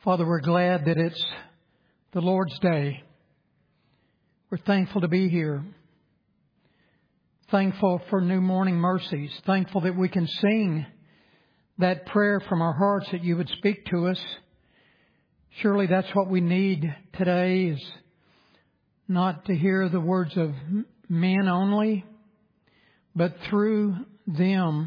Father, we're glad that it's the Lord's Day. We're thankful to be here. Thankful for new morning mercies. Thankful that we can sing that prayer from our hearts that you would speak to us. Surely that's what we need today, is not to hear the words of men only, but through them,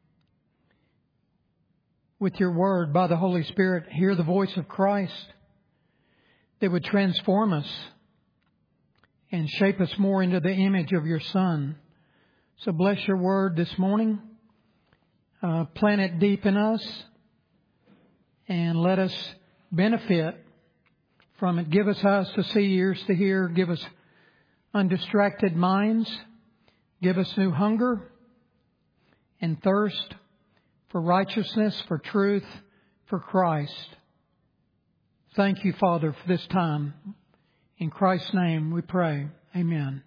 with your word, by the Holy Spirit, hear the voice of Christ that would transform us and shape us more into the image of your Son. So bless your word this morning. Plant it deep in us and let us benefit from it. Give us eyes to see, ears to hear. Give us undistracted minds. Give us new hunger and thirst for righteousness, for truth, for Christ. Thank you, Father, for this time. In Christ's name we pray. Amen.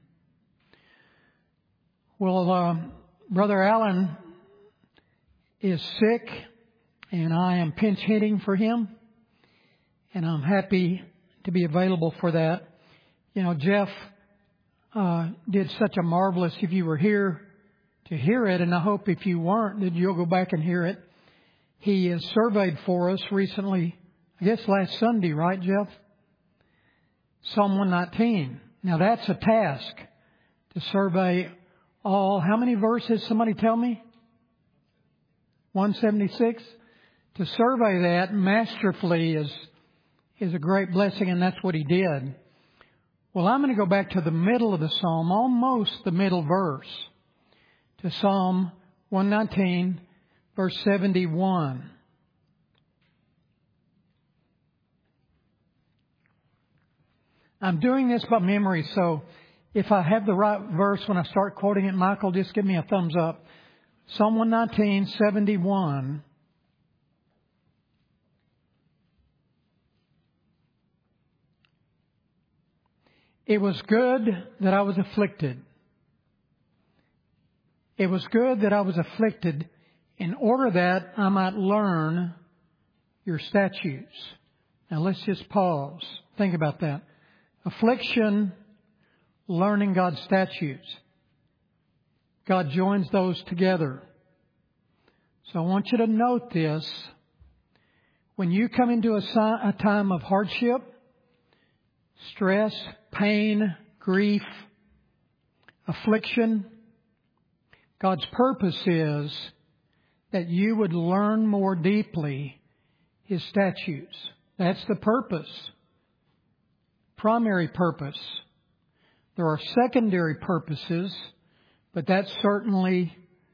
Well, Brother Allen is sick, and I am pinch hitting for him, and I'm happy to be available for that. You know, Jeff did such a marvelous, if you were here to hear it, and I hope if you weren't, that you'll go back and hear it. He has surveyed for us recently, I guess last Sunday, right, Jeff? Psalm 119. Now that's a task, to survey all, how many verses, somebody tell me? 176? To survey that masterfully is a great blessing, and that's what he did. Well, I'm going to go back to the middle of the psalm, almost the middle verse, to Psalm 119, verse 71. I'm doing this by memory, so if I have the right verse when I start quoting it, Michael, just give me a thumbs up. Psalm 119, 71. It was good that I was afflicted. It was good that I was afflicted in order that I might learn your statutes. Now let's just pause. Think about that. Affliction, learning God's statutes. God joins those together. So I want you to note this. When you come into a time of hardship, stress, pain, grief, affliction, God's purpose is that you would learn more deeply His statutes. That's the purpose. Primary purpose. There are secondary purposes, but that's certainly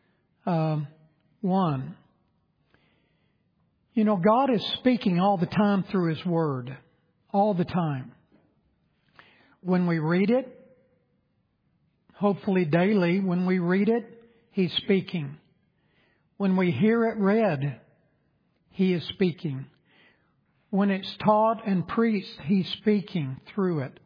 one. You know, God is speaking all the time through His Word. All the time. When we read it, hopefully daily, when we read it, He's speaking. When we hear it read, He is speaking. When it's taught and preached, He's speaking through it.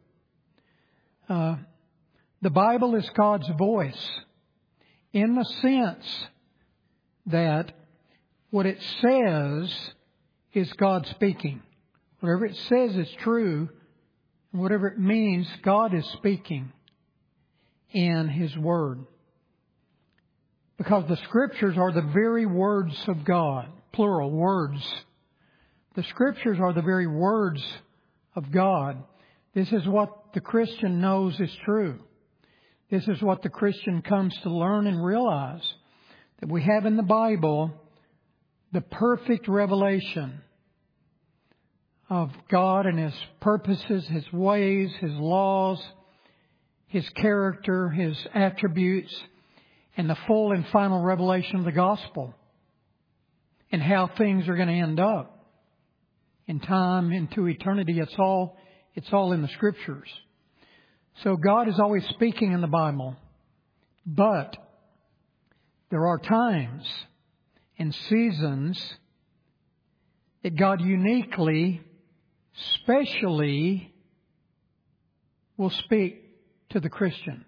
The Bible is God's voice in the sense that what it says is God speaking. Whatever it says is true, and whatever it means, God is speaking in His Word. Because the Scriptures are the very words of God. Plural, words. The Scriptures are the very words of God. This is what the Christian knows is true. This is what the Christian comes to learn and realize. That we have in the Bible the perfect revelation of God and His purposes, His ways, His laws, His character, His attributes, and the full and final revelation of the gospel and how things are going to end up in time, into eternity. It's all in the Scriptures. So God is always speaking in the Bible, but there are times and seasons that God uniquely, specially will speak to the Christian.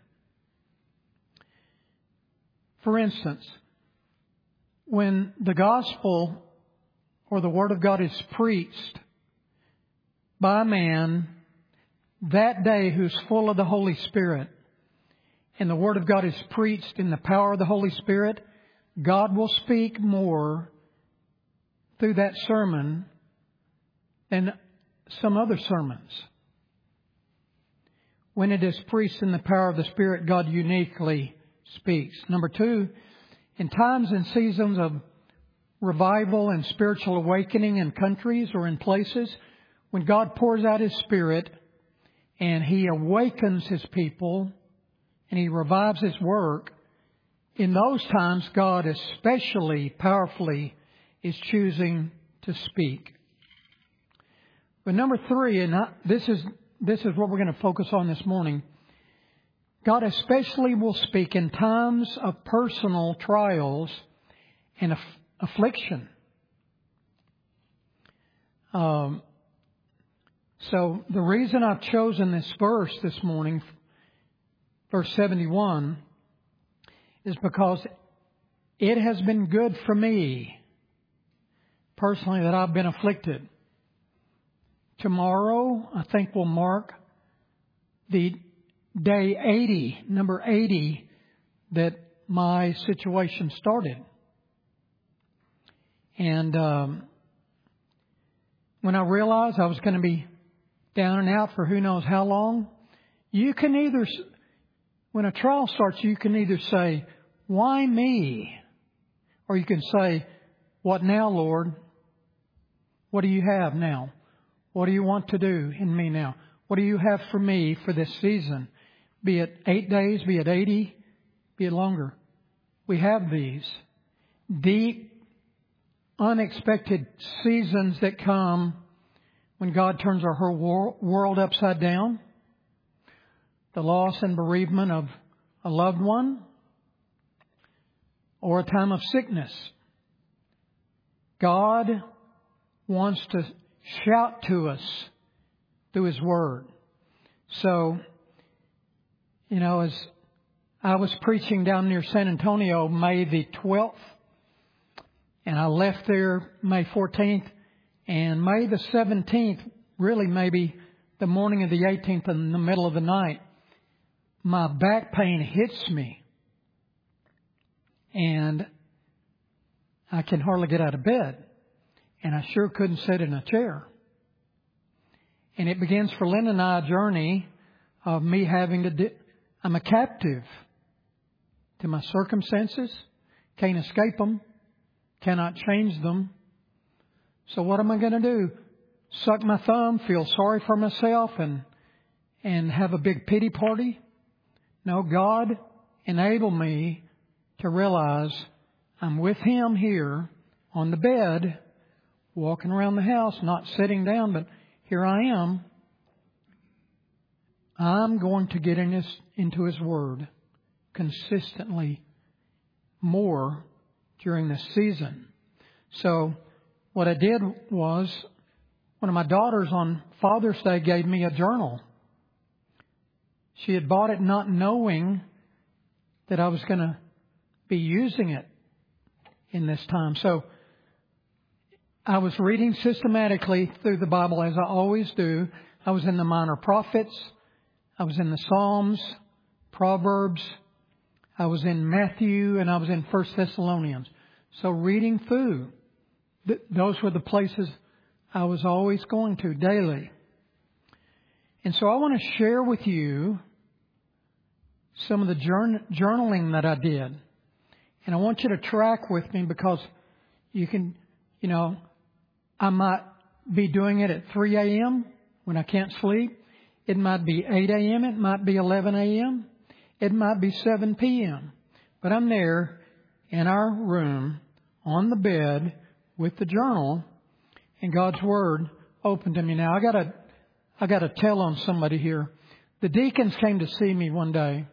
For instance, when the gospel or the Word of God is preached, by a man that day who's full of the Holy Spirit, and the Word of God is preached in the power of the Holy Spirit, God will speak more through that sermon than some other sermons. When it is preached in the power of the Spirit, God uniquely speaks. Number two, in times and seasons of revival and spiritual awakening in countries or in places, when God pours out His Spirit and He awakens His people and He revives His work, in those times God especially powerfully is choosing to speak. But number three, and this is what we're going to focus on this morning, God especially will speak in times of personal trials and affliction. So the reason I've chosen this verse this morning, verse 71, is because it has been good for me personally that I've been afflicted. Tomorrow, I think, will mark the day 80, number 80, that my situation started. And when I realized I was going to be down and out for who knows how long, you can either, when a trial starts, you can either say, "Why me?" Or you can say, "What now, Lord? What do you have now? What do you want to do in me now? What do you have for me for this season?" Be it 8 days, be it 80, be it longer. We have these deep, unexpected seasons that come when God turns our whole world upside down. The loss and bereavement of a loved one, or a time of sickness. God wants to shout to us through His Word. So, as I was preaching down near San Antonio May the 12th, and I left there May 14th, and May the 17th, really maybe the morning of the 18th in the middle of the night, my back pain hits me. And I can hardly get out of bed. And I sure couldn't sit in a chair. And it begins for Lynn and I a journey of me having to I'm a captive to my circumstances. Can't escape them. Cannot change them. So what am I going to do? Suck my thumb, feel sorry for myself, and have a big pity party? No, God enabled me to realize I'm with Him here on the bed, walking around the house, not sitting down, but here I am. I'm going to get into His Word consistently more during this season. So what I did was, one of my daughters on Father's Day gave me a journal. She had bought it not knowing that I was going to be using it in this time. So I was reading systematically through the Bible, as I always do. I was in the Minor Prophets. I was in the Psalms, Proverbs. I was in Matthew, and I was in 1 Thessalonians. So reading through, those were the places I was always going to daily. And so I want to share with you some of the journaling that I did. And I want you to track with me, because you can, I might be doing it at 3 a.m. when I can't sleep. It might be 8 a.m. It might be 11 a.m. It might be 7 p.m. But I'm there in our room on the bed with the journal and God's Word open to me. Now, I got to tell on somebody here. The deacons came to see me one day,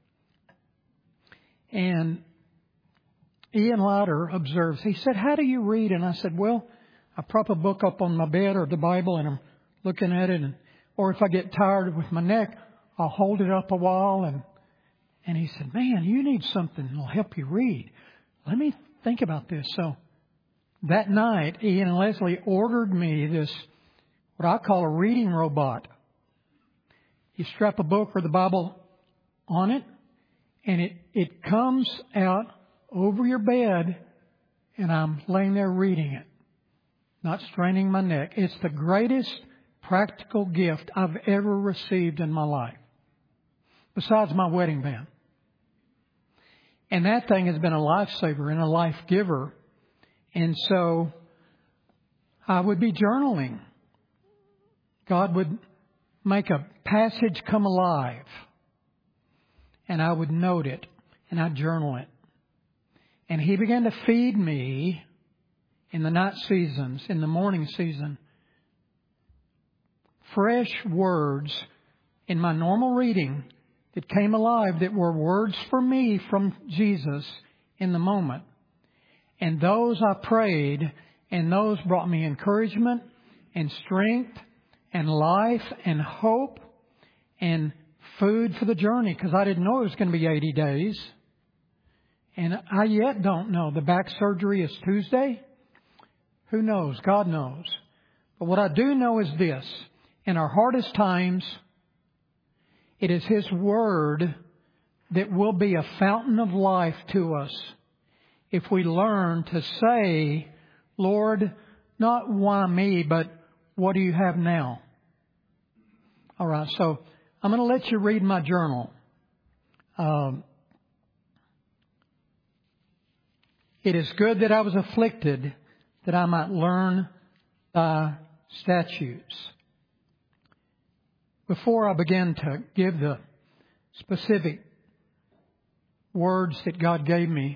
and Ian Lauder observes. He said, "How do you read?" And I said, "Well, I prop a book up on my bed or the Bible, and I'm looking at it. Or if I get tired with my neck, I'll hold it up a while." And he said, "Man, you need something that'll help you read. Let me think about this." So that night, Ian and Leslie ordered me this, what I call a reading robot. You strap a book or the Bible on it, and it comes out over your bed, and I'm laying there reading it, not straining my neck. It's the greatest practical gift I've ever received in my life, besides my wedding band. And that thing has been a lifesaver and a life giver. And so I would be journaling. God would make a passage come alive, and I would note it, and I'd journal it. And He began to feed me in the night seasons, in the morning season, fresh words in my normal reading that came alive, that were words for me from Jesus in the moment. And those I prayed, and those brought me encouragement and strength and life and hope and food for the journey, because I didn't know it was going to be 80 days. And I yet don't know. The back surgery is Tuesday. Who knows? God knows. But what I do know is this. In our hardest times, it is His Word that will be a fountain of life to us if we learn to say, Lord, not why me, but what do you have now? All right, so I'm going to let you read my journal. It is good that I was afflicted, that I might learn thy statutes. Before I begin to give the specific words that God gave me,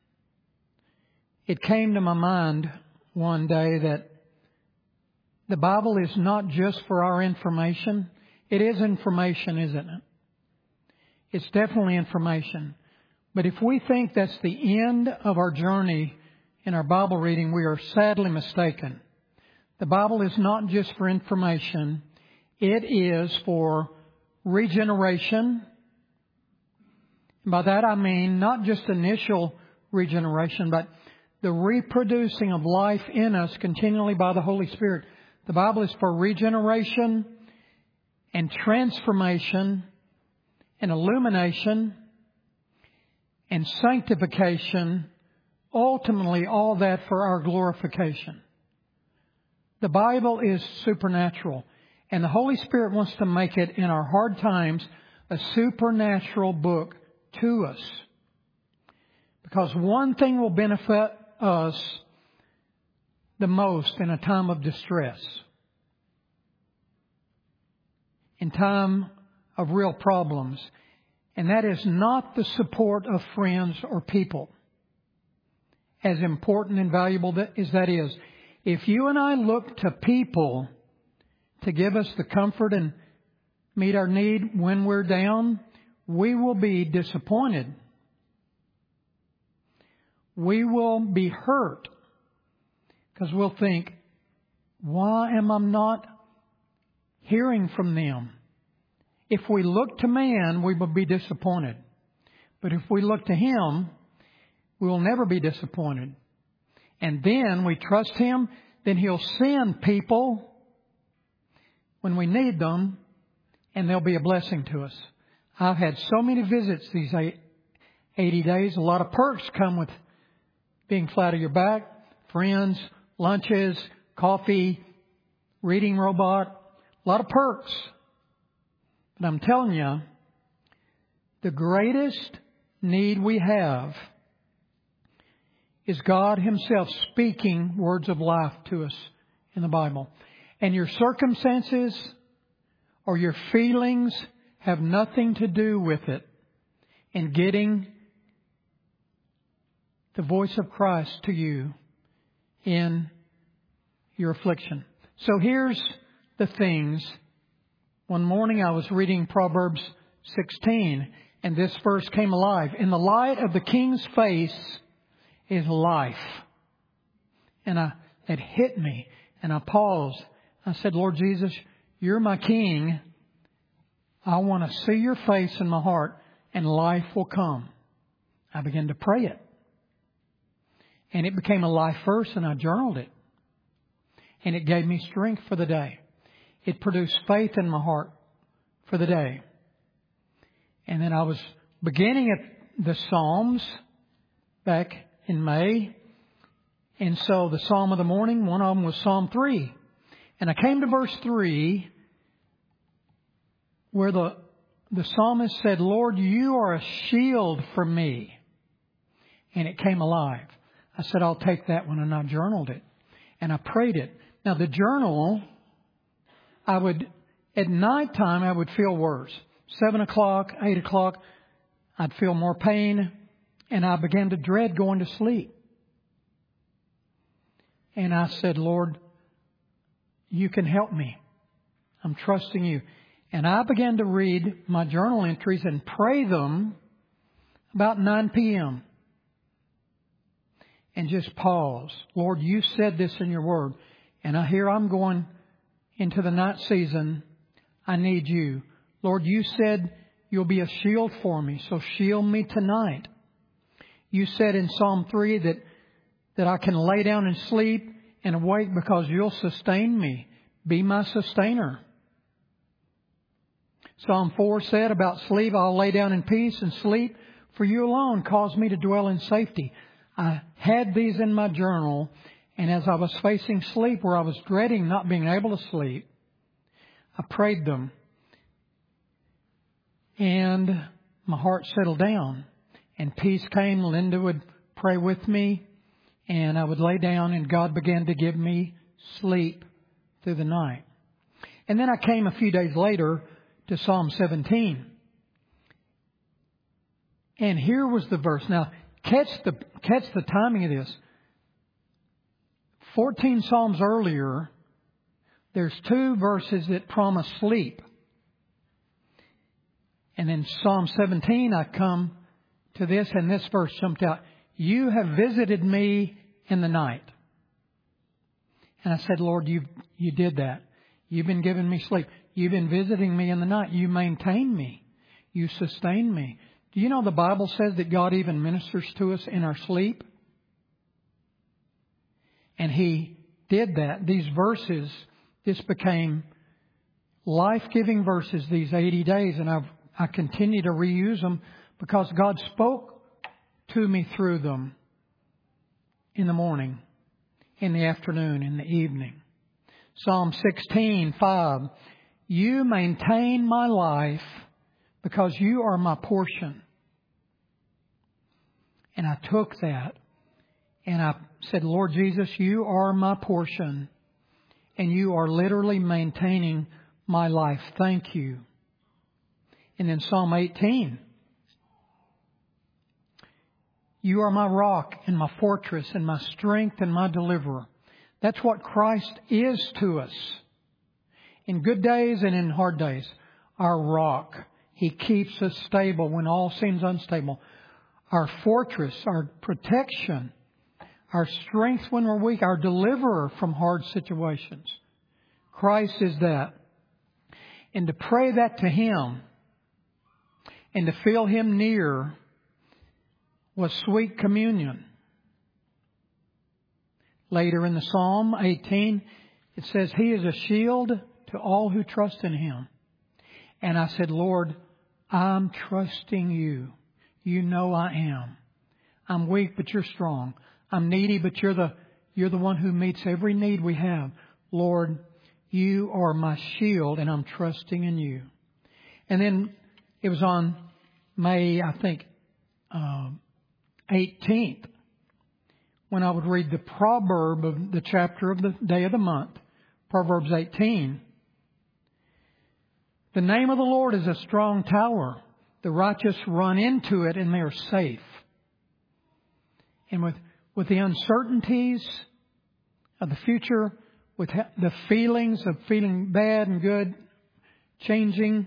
it came to my mind one day that the Bible is not just for our information. It is information, isn't it? It's definitely information. But if we think that's the end of our journey in our Bible reading, we are sadly mistaken. The Bible is not just for information. It is for regeneration. By that I mean not just initial regeneration, but the reproducing of life in us continually by the Holy Spirit. The Bible is for regeneration and transformation and illumination and sanctification, ultimately all that for our glorification. The Bible is supernatural, and the Holy Spirit wants to make it in our hard times a supernatural book to us. Because one thing will benefit us the most in a time of distress, in time of real problems, and that is not the support of friends or people. As important and valuable as that is, if you and I look to people to give us the comfort and meet our need when we're down, we will be disappointed. We will be hurt because we'll think, why am I not hearing from them? If we look to man, we will be disappointed. But if we look to Him, we will never be disappointed. And then we trust Him, then He'll send people when we need them, and they'll be a blessing to us. I've had so many visits these 80 days. A lot of perks come with being flat on your back. Friends, lunches, coffee, reading robot. A lot of perks. But I'm telling you, the greatest need we have is God Himself speaking words of life to us in the Bible. And your circumstances or your feelings have nothing to do with it in getting the voice of Christ to you in your affliction. So here's the things. One morning I was reading Proverbs 16, and this verse came alive. In the light of the king's face is life. And it hit me, and I paused. I said, Lord Jesus, You're my King. I want to see Your face in my heart, and life will come. I began to pray it. And it became a life verse, and I journaled it. And it gave me strength for the day. it produced faith in my heart for the day. And then I was beginning at the Psalms back in May. And so the Psalm of the morning, one of them was Psalm 3. And I came to verse 3 where the psalmist said, Lord, you are a shield for me. And it came alive. I said, I'll take that one, and I journaled it. And I prayed it. Now the journal, at nighttime I would feel worse. 7 o'clock, 8 o'clock, I'd feel more pain. And I began to dread going to sleep. And I said, Lord, you can help me. I'm trusting you. And I began to read my journal entries and pray them about 9 p.m. And just pause. Lord, you said this in your word. And I'm going into the night season. I need you. Lord, you said you'll be a shield for me. So shield me tonight. You said in Psalm 3 that I can lay down and sleep and awake because you'll sustain me. Be my sustainer. Psalm 4 said about sleep, I'll lay down in peace and sleep, for you alone cause me to dwell in safety. I had these in my journal, and as I was facing sleep, where I was dreading not being able to sleep, I prayed them. And my heart settled down, and peace came. Linda would pray with me, and I would lay down, and God began to give me sleep through the night. And then I came a few days later to Psalm 17. And here was the verse. Now, catch the timing of this. 14 Psalms earlier, there's 2 verses that promise sleep. And in Psalm 17, I come to this, and this verse jumped out. You have visited me in the night. And I said, Lord, you did that. You've been giving me sleep. You've been visiting me in the night. You maintain me. You sustain me. Do you know the Bible says that God even ministers to us in our sleep? And He did that. These verses, this became life-giving verses these 80 days. And I continue to reuse them because God spoke to me through them in the morning, in the afternoon, in the evening. Psalm 16:5. You maintain my life because you are my portion. And I took that and I said, Lord Jesus, you are my portion and you are literally maintaining my life. Thank you. And then Psalm 18. You are my rock and my fortress and my strength and my deliverer. That's what Christ is to us. In good days and in hard days, our rock. He keeps us stable when all seems unstable. Our fortress, our protection, our strength when we're weak, our deliverer from hard situations. Christ is that. And to pray that to Him and to feel Him near was sweet communion. Later in the Psalm 18, it says, He is a shield to all who trust in Him. And I said, Lord, I'm trusting you. You know I am. I'm weak, but you're strong. I'm needy, but you're the one who meets every need we have. Lord, you are my shield, and I'm trusting in you. And then it was on May, I think, 18th, when I would read the proverb of the chapter of the day of the month, Proverbs 18. The name of the Lord is a strong tower. The righteous run into it and they are safe. And with the uncertainties of the future, with the feelings of feeling bad and good changing,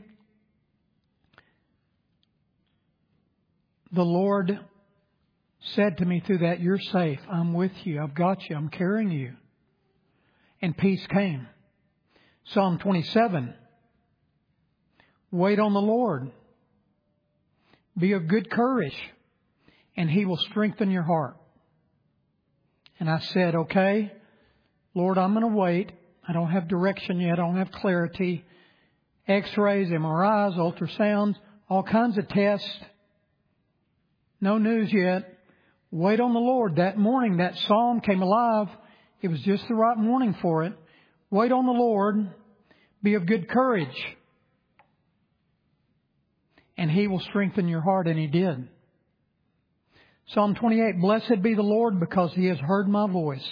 the Lord said to me through that, you're safe. I'm with you. I've got you. I'm carrying you. And peace came. Psalm 27. Wait on the Lord. Be of good courage, and He will strengthen your heart. And I said, okay, Lord, I'm going to wait, I don't have direction yet. I don't have clarity. X-rays, MRIs, ultrasounds, all kinds of tests. No news yet. Wait on the Lord. That morning, that psalm came alive. It was just the right morning for it. Wait on the Lord. Be of good courage. And He will strengthen your heart. And He did. Psalm 28, blessed be the Lord because He has heard my voice.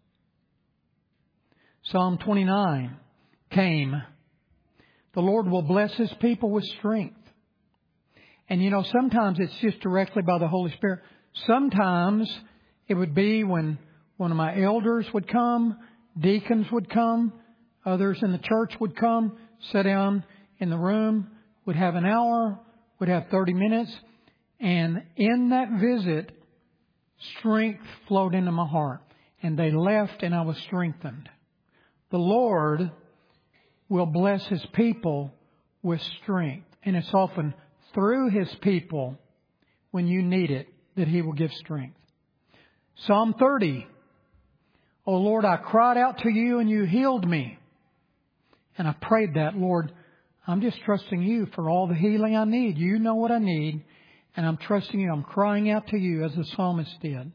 Psalm 29 came. The Lord will bless His people with strength. And you know, sometimes it's just directly by the Holy Spirit. Sometimes it would be when one of my elders would come, deacons would come, others in the church would come, sit down in the room, would have an hour, would have 30 minutes. And in that visit, strength flowed into my heart. And they left and I was strengthened. The Lord will bless His people with strength. And it's often through His people, when you need it, that He will give strength. Psalm 30. O Lord, I cried out to You and You healed me. And I prayed that, Lord, I'm just trusting You for all the healing I need. You know what I need. And I'm trusting You. I'm crying out to You as the psalmist did.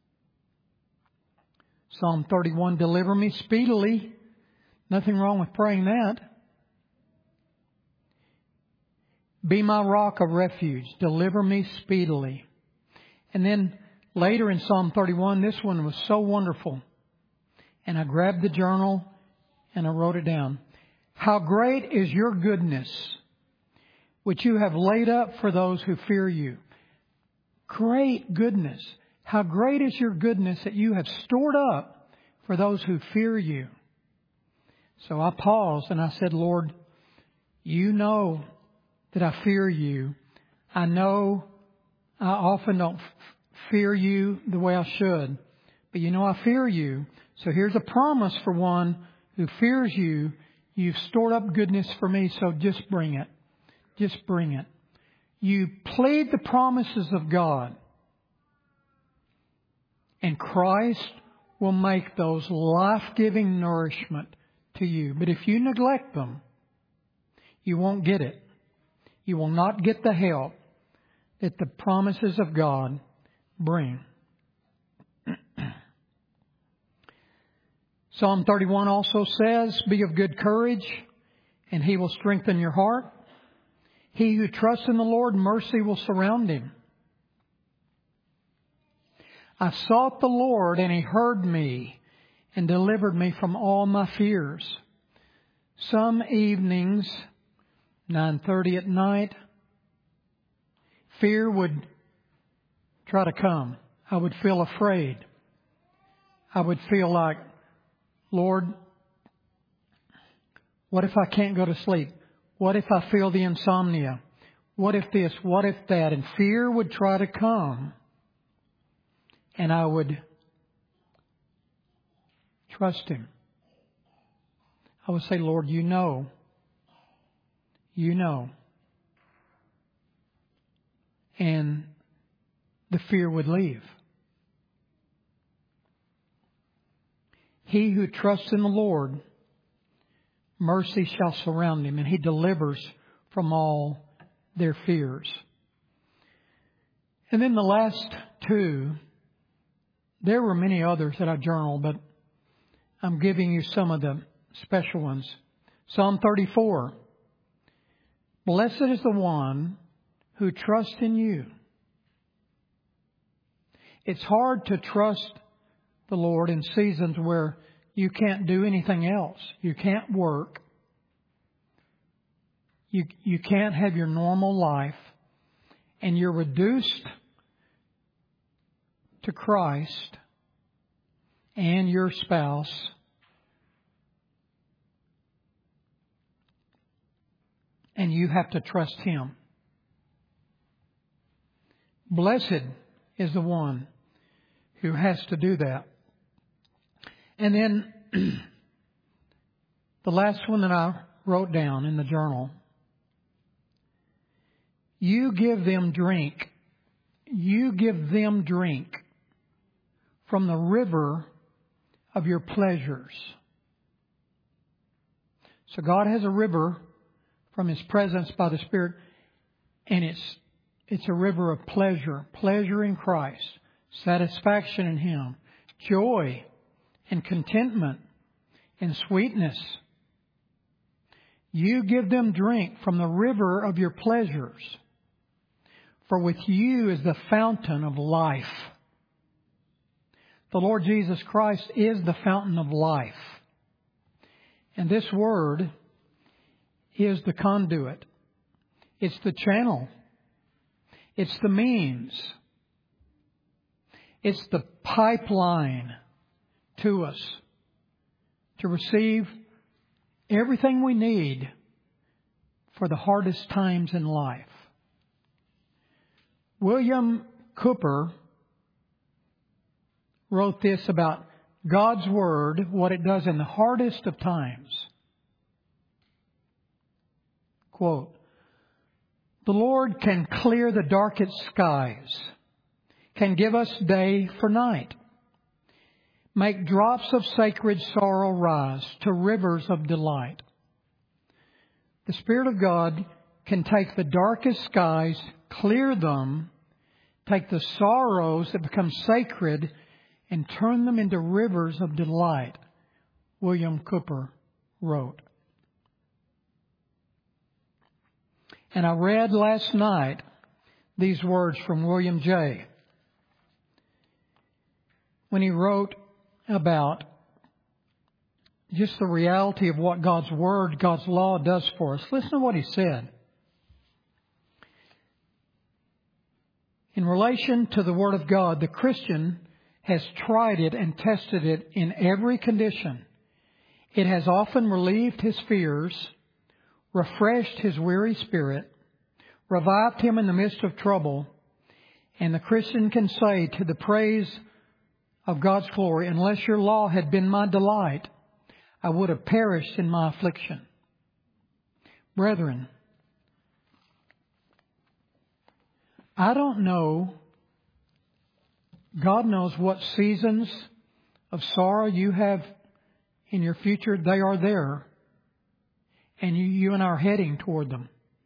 Psalm 31, deliver me speedily. Nothing wrong with praying that. Be my rock of refuge. Deliver me speedily. And then later in Psalm 31, this one was so wonderful. And I grabbed the journal and I wrote it down. How great is Your goodness, which You have laid up for those who fear You. Great goodness. How great is Your goodness that You have stored up for those who fear You. So I paused and I said, Lord, You know that I fear You. I know I often don't fear You the way I should. But You know I fear You. So here's a promise for one who fears You. You've stored up goodness for me, so just bring it. Just bring it. You plead the promises of God. And Christ will make those life-giving nourishment to you. But if you neglect them, you won't get it. You will not get the help that the promises of God bring. Psalm 31 also says, be of good courage, and He will strengthen your heart. He who trusts in the Lord, mercy will surround him. I sought the Lord, and He heard me and delivered me from all my fears. Some evenings, 9:30 at night, fear would try to come. I would feel afraid. I would feel like, Lord, what if I can't go to sleep? What if I feel the insomnia? What if this? What if that? And fear would try to come. And I would trust Him. I would say, Lord, You know. You know. And the fear would leave. He who trusts in the Lord, mercy shall surround him, and He delivers from all their fears. And then the last two, there were many others that I journaled, but I'm giving you some of the special ones. Psalm 34. Blessed is the one who trusts in You. It's hard to trust the Lord in seasons where you can't do anything else. You can't work. You can't have your normal life. And you're reduced to Christ and your spouse. And you have to trust Him. Blessed is the one who has to do that. And then the last one that I wrote down in the journal. You give them drink. You give them drink from the river of Your pleasures. So God has a river from His presence by the Spirit, and it's a river of pleasure. Pleasure in Christ, satisfaction in Him, joy and contentment and sweetness. You give them drink from the river of your pleasures, for with you is the fountain of life. The Lord Jesus Christ is the fountain of life. And this Word is the conduit. It's the channel. It's the means. It's the pipeline to us to receive everything we need for the hardest times in life. William Cooper wrote this about God's Word, what it does in the hardest of times. Quote, "The Lord can clear the darkest skies, can give us day for night, make drops of sacred sorrow rise to rivers of delight. The Spirit of God can take the darkest skies, clear them, take the sorrows that become sacred, and turn them into rivers of delight," William Cooper wrote. And I read last night these words from William J. when he wrote about just the reality of what God's Word, God's law does for us. Listen to what he said. In relation to the Word of God, the Christian has tried it and tested it in every condition. It has often relieved his fears, refreshed his weary spirit, revived him in the midst of trouble, and the Christian can say to the praise of God's glory, "Unless your law had been my delight, I would have perished in my affliction." Brethren, I don't know. God knows what seasons of sorrow you have in your future. They are there. And you and I are heading toward them.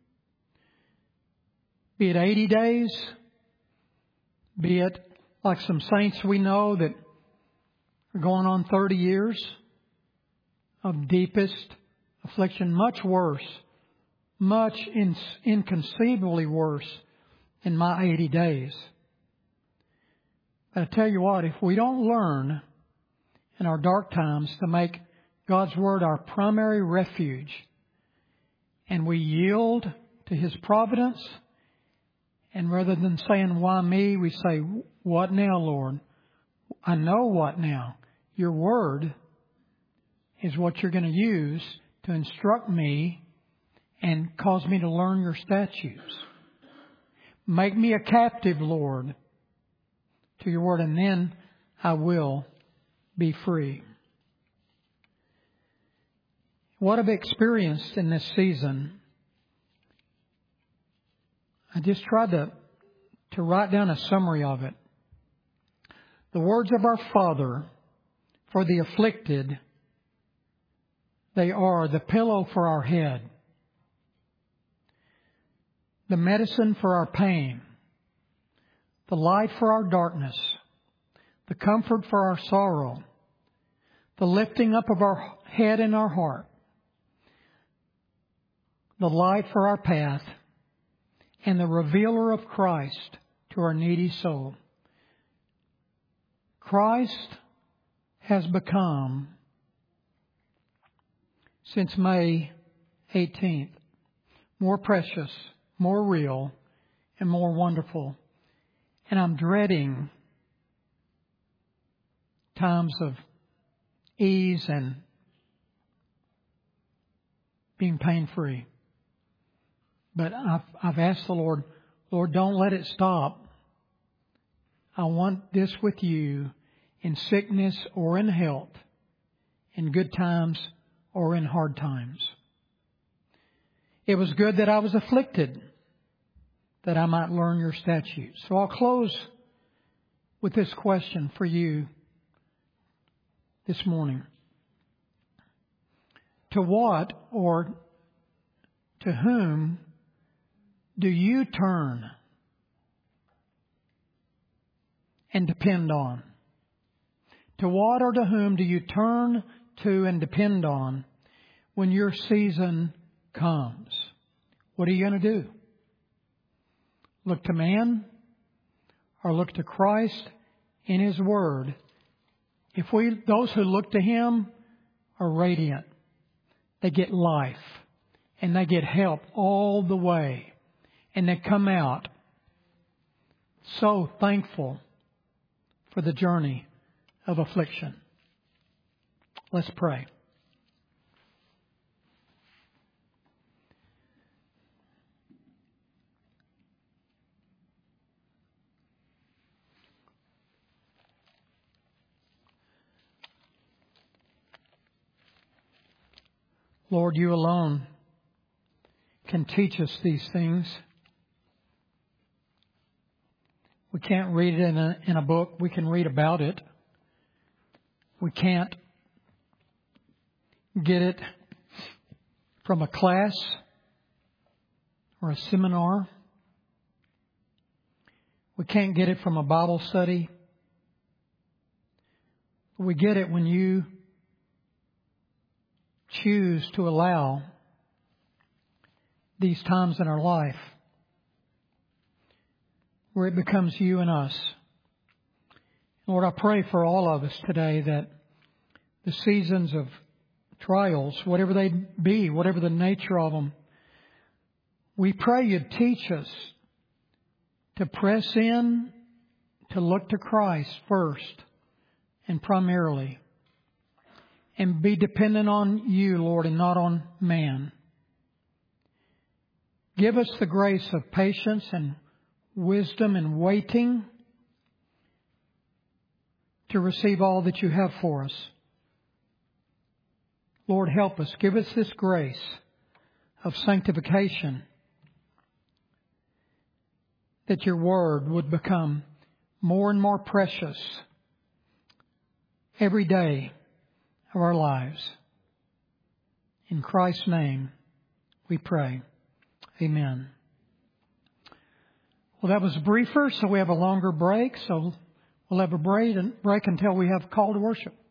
Be it 80 days, be it like some saints we know that are going on 30 years of deepest affliction, much worse, much inconceivably worse in my 80 days. But I tell you what, if we don't learn in our dark times to make God's Word our primary refuge, and we yield to His providence, and rather than saying, "Why me?" we say, "What now, Lord? I know what now. Your Word is what you're going to use to instruct me and cause me to learn your statutes. Make me a captive, Lord, to your Word, and then I will be free." What I've experienced in this season, I just tried to write down a summary of it. The words of our Father for the afflicted, they are the pillow for our head, the medicine for our pain, the light for our darkness, the comfort for our sorrow, the lifting up of our head and our heart, the light for our path, and the revealer of Christ to our needy soul. Christ has become, since May 18th, more precious, more real, and more wonderful. And I'm dreading times of ease and being pain-free. But I've asked the Lord, "Lord, don't let it stop. I want this with you in sickness or in health, in good times or in hard times." It was good that I was afflicted, that I might learn your statutes. So I'll close with this question for you this morning. to what or to whom do you turn and depend on? To what or to whom do you turn to and depend on when your season comes? What are you going to do? Look to man or look to Christ in His Word? Those who look to Him are radiant. They get life and they get help all the way. And they come out so thankful for the journey of affliction. Let's pray. Lord, You alone can teach us these things. We can't read it in a book. We can read about it. We can't get it from a class or a seminar. We can't get it from a Bible study. We get it when You choose to allow these times in our life where it becomes You and us. Lord, I pray for all of us today that the seasons of trials, whatever they be, whatever the nature of them, we pray You'd teach us to press in, to look to Christ first and primarily, and be dependent on You, Lord, and not on man. Give us the grace of patience and wisdom and waiting to receive all that You have for us. Lord, help us. Give us this grace of sanctification, that Your Word would become more and more precious every day of our lives. In Christ's name we pray. Amen. Well, that was briefer, so we have a longer break. So we'll have a break until we have call to worship.